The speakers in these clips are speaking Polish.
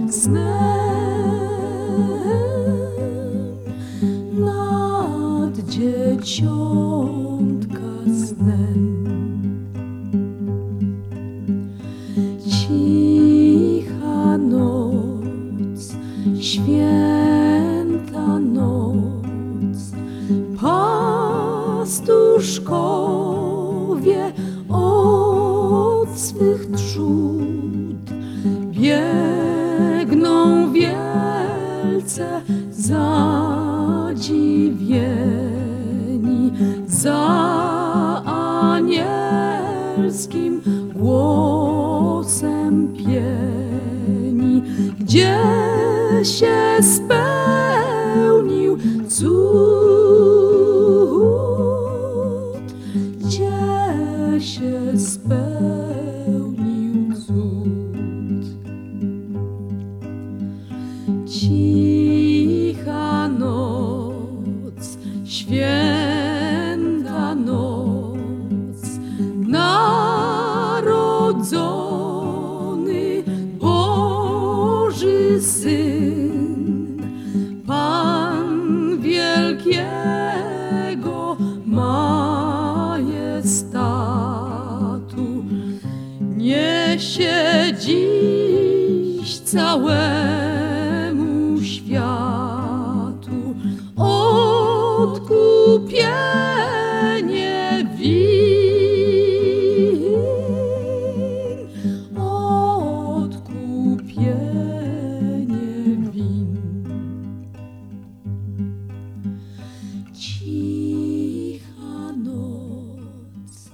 snem nad dzieciątka snem. Cicha noc, święta noc, pastuszkowie od swych trzód biegną wielce zadziwieni za anielskim głosem pieni, gdzie się spełnił cud, gdzie się spełnił cud. Cicha noc, święta noc, narodzony Boży Syn, Pan wielkiego majestatu, niesie dziś całemu światu odkupienie win, odkupienie win. Cicha noc,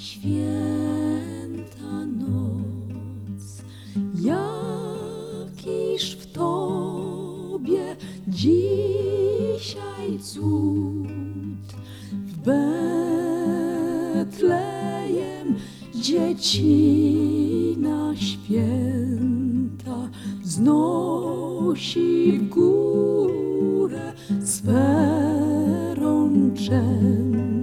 święta noc, jakiż w Tobie dzisiaj cud. W Betlejem dziecina święta wznosi w górę swe rączęta.